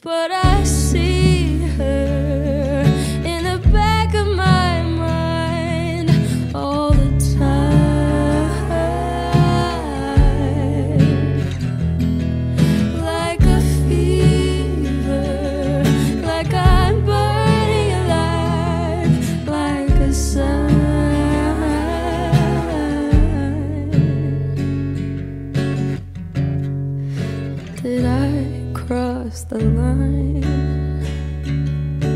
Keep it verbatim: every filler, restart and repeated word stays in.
but I see her in the back of my mind all the time, like a fever, like I'm burning alive, like a sign that I crossed the line.